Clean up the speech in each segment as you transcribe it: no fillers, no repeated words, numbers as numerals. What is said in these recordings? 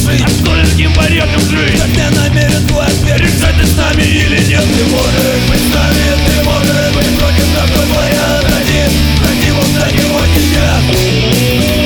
жить? А что ли таким порядком жить? Как ты намерен твой ответ? Решать ты с нами или нет? Ты можешь быть с нами, ты можешь быть против нас, но твоя один. Хотим узнать его сейчас.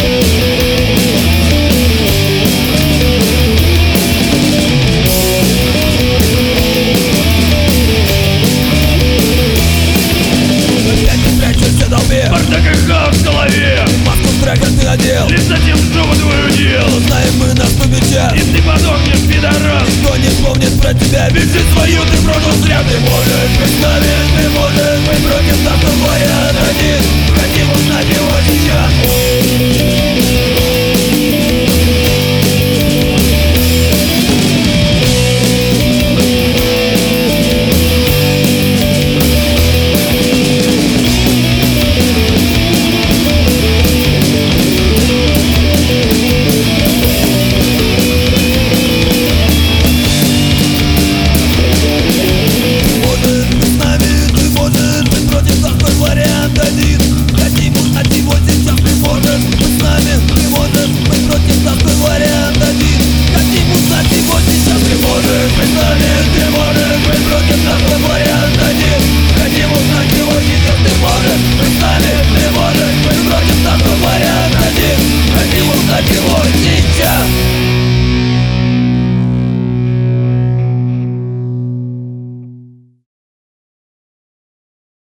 Бардак и хаос в голове. Маску страха ты надел, Лишь за тем, что твое дело. знаем мы наступит час. И ты подохнешь, пидорас. Никто не помнит про тебя, ведь жизнь свою ты прожил зря. Ты можешь быть с нами, ты можешь быть против нас, но твоя один. Хотим узнать его сейчас.